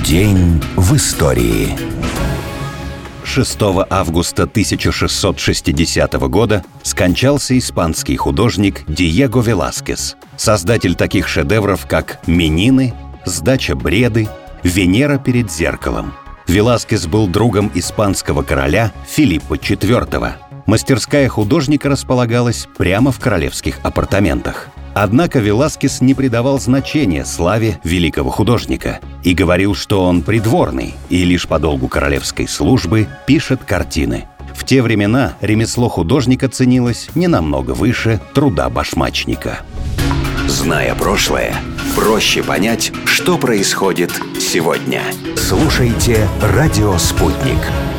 День в истории. 6 августа 1660 года скончался испанский художник Диего Веласкес, создатель таких шедевров, как «Менины», «Сдача Бреды», «Венера перед зеркалом». Веласкес был другом испанского короля Филиппа IV. Мастерская художника располагалась прямо в королевских апартаментах. Однако Веласкес не придавал значения славе великого художника и говорил, что он придворный и лишь по долгу королевской службы пишет картины. В те времена ремесло художника ценилось не намного выше труда башмачника. Зная прошлое, проще понять, что происходит сегодня. Слушайте «Радио Спутник».